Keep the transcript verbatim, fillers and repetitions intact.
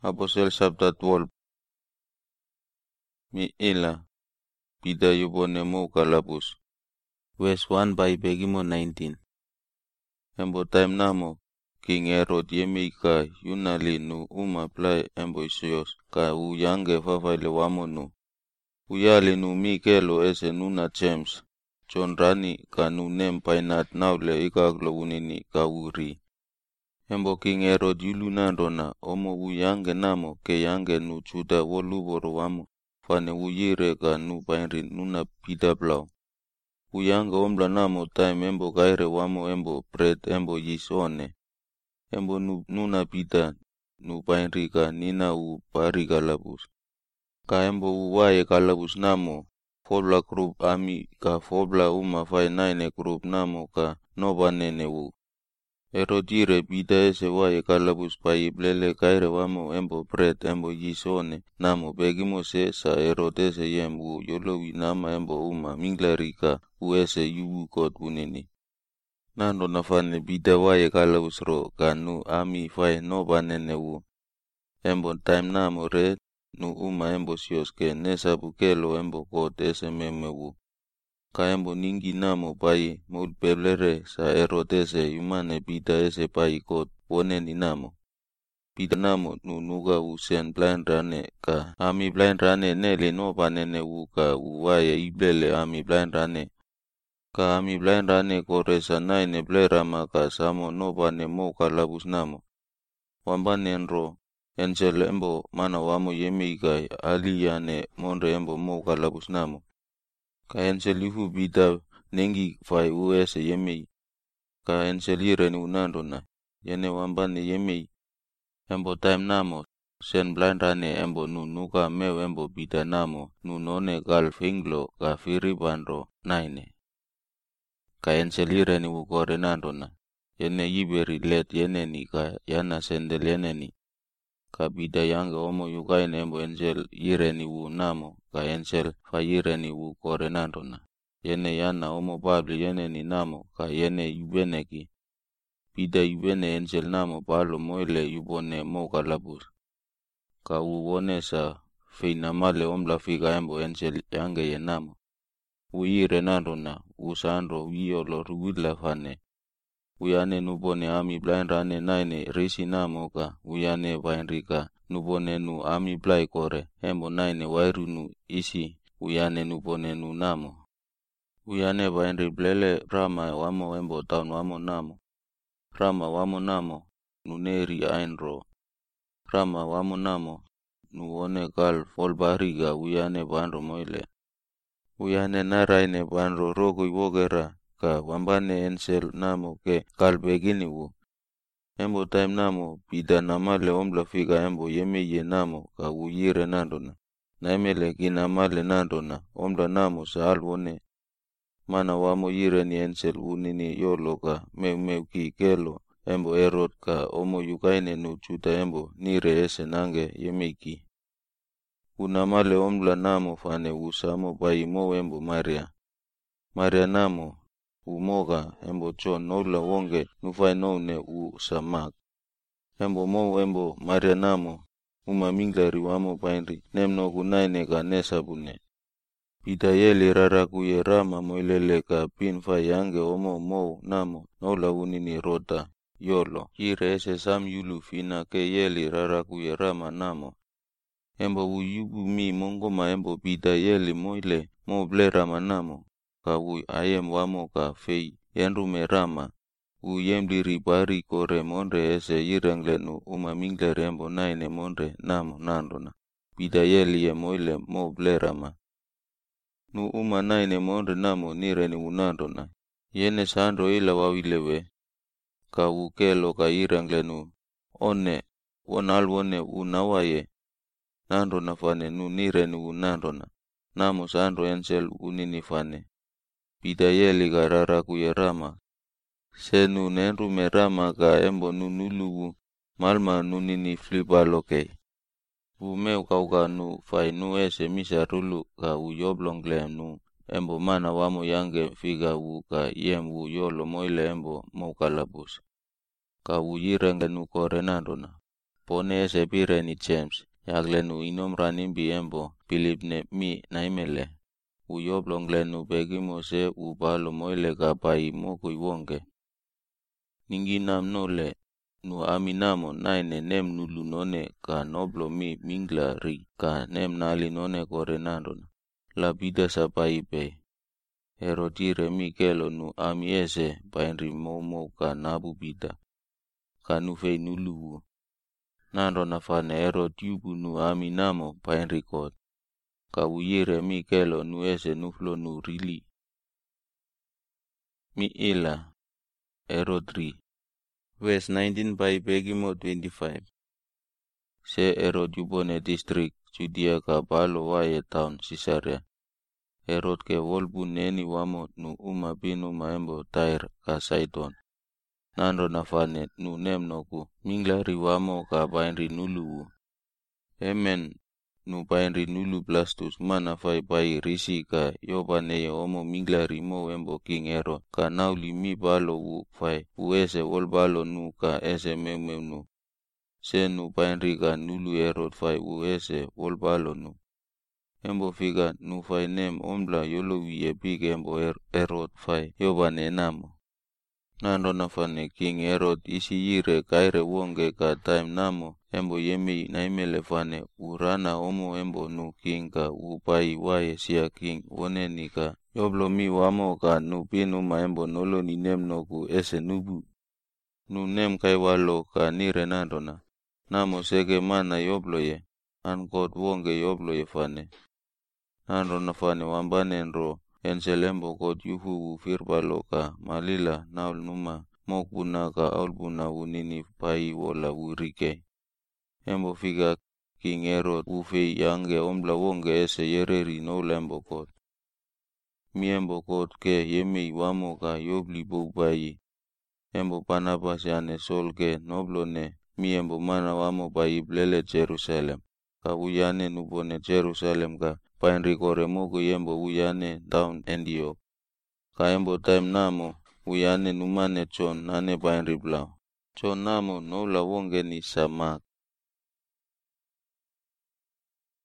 Apostle chapter twelve. Mi ila pida yubone mo kalabus. Verse one by begimo nineteen. Embo time namo King Herod yemika yunali nu uma play embo isios ka uyange fafale wamo nu. Uyali nu mikelo ese nuna James. John rani ka nu nem painat naule ikaglo unini ka uri. Embo King Herod yulunandona omo uyange namo ke yange nu chuda woluboro wamo. Fane uyire ka nu painri nuna pida blau. Uyanga ombla namo time embo gaire wamo embo bread embo yisone. Embo nu, nuna pida nu painri ka nina u pari kalabus. Ka embo uwaye kalabus namo fobla group ami ka fobla uma fai nine group namo ka noba nene u. Erodire pida ese waye kalabus pa iblele gaire wamo embo bread embo yisone namo begimo se sa erodese yembu yolowi nama embo uma minglarika uese yubu kot unini. Nando nafane pida waye kalabus ro kanu ami fai noba nene u. Embo time namo re nu uma embo sioske nesa bukelo embo kot ese meme u. Ka embo ningi namo pai mulpelere sa erodese yumane pida ese pai kot woneni namo. Pida namo nu nuga usen blind rane ka ami blind rane nele noba nene u ka uwaye iblele ami blind rane. Ka ami blind rane kore sa naine blerama ka samo noba ne mo kalabus namo. Wambane enro Angel embo mana wamo yemeikai aliyane monre embo mo kalabus namo. Ka Angel ihu bida nengi fai uese yemei. Ka Angel ireni unandona yene wambane yemei. Embo time namo sen blind rane embo nu nuka meu embo bida namo nu none gal finglo ka firibandro naine. Ka Angel ireni ukore nandona yene yiberi let yene ni ka yana sendel yene ni. Ka bida yange omo yukaine embo Angel ireni u namo ka Angel fa ireni u kore nandona. Yene yana omo babli yene ni namo ka yene yubeneki. Bida yubene Angel namo palo moile yubone mo kalabus. Ka uwone sa feina male omla fika embo Angel yange ye namo. Uire nandona usandro uyolo ruwila fane. Uyane nubone ami blind rane naine risi namo ka uyane bainrika nubone nu ami blai kore embo naine wairu nu isi uyane nubone nu namo. Uyane bainri blele rama wamo embo town wamo namo. Rama wamo namo nuneri ainro. Rama wamo namo nuone gal folbariga uyane bandro moile. Uyane naraine bandro rogo iwogera. Ka wambane Angel namo ke kalbegini u. Embo time namo pida namale omla fika embo yemeye namo ka uyire nandona. Naimele kinamale nandona omla namo sa alwone. Mana wamo yire ni Angel unini yolo ka meu meu ki kelo embo Herod ka omo yukaine nu chuta embo nire ese nange yemeki. Unamale omla namo fane usamo pai mo embo Maria. Maria namo umoga embo John nola wonge nufai none u samak. Embo mo embo Maria namo uma minglari wamo painri nemno kunaine ka nesa bune. Pida yeli rarakuye rama moilele ka pinfa yange omo mo namo nola unini rota yolo. Ire ese sam yulu fina ke yeli rarakuye rama namo. Embo uyubu mi mongoma embo pida yeli moile mo ble rama namo. Ka ui ayem wamo ka fei yenrume rama. Uyem diri bari kore monre ese yirengle nu uma mingle rembo naine monre namo nandona. Pida yeli ye moile mo ble rama. Nu uma naine monre namo nireni unandona. Yene sandro ila wawilewe. Ka ukelo ka yirengle nu. One, wonal wone unawaye. Nandona fane nu nireni unandona. Namo sandro Angel unini fane. Pida yeli garara kuye rama. Senu nenrume rama ka embo nunulugu malma nunini flipaloke. Umeu kauka nu fai nu ese misa rulu ka uyoblongle nu embo mana wamo yange figa u ka yem u yolo moile embo mo kalabus. Ka uyirenge nu kore nandona. pone ese pire ni James, yaglenu inom ranimbi embo, pilipne mi naimele. Uyoblonglenu begimo se ubalo moile kapai moko iwonge. Ninginam nole, nu aminamo naine nem nulu none ka noblo mi mingla ri ka nem nali none kore nandona. La bida sapai pe. Erodire mi kelo nu ami ese painri momo ka nabu bida. Ka nufei nuluwu. Nandona fane erod yubu nu aminamo painri kot. Ka uyire mi kelo nu ese nuflo nu rili. Mi ila. Erodri. Verse nineteen by Begimo twenty-five. Se Herod yubone district Judea ka balo waye town Caesarea. Herod ke wolbu neni wamo nu uma binu maembo Tyre ka Sidon. Nando nafane nu nem noku minglari wamo ka bainri nuluwu. Emen nu bainri nulu Blastus mana fai bai risi ka yobaneye omo minglari mo embo King Herod ka nauli mi balo wu fai uese wol balo nu ka ese memem nu. Se nu bainri ka nulu Herod fai uese wol balo nu. Embo figa nu fai nem ombla yolowi e big embo Herod fai yobane namo. Nando nafane King Herod isi yire kaire wonge ka time namo embo yemi naimele fane urana omo embo nu king ka upai waye sia king woneni ka yoblo mi wamo ka nu pinu maembo nolo ni nem noku ese nubu. Nu nem kai walo ka nire nandona. Namo sege mana yoblo ye. Ankot wonge yoblo ye fane. Nando nafane wambanenro. Enselembo kot yuhu ufirbalo ka malila naul numa mokbuna ka aulbuna unini pai wola urike. Embo figa King Herod ufei yange ombla wonge ese yereri no lembo kot. Miembo kot ke yemi wamo ka yobli bubai. Embo Barnabas yane Saul ke noblone miembo mana wamo bai blele Jerusalem. Ka uyane nubone Jerusalem ka painri kore mogo yembo uyane down Antioch. Ka embo time namo uyane numane John nane painri blau. John namo nola wonge ni Samak.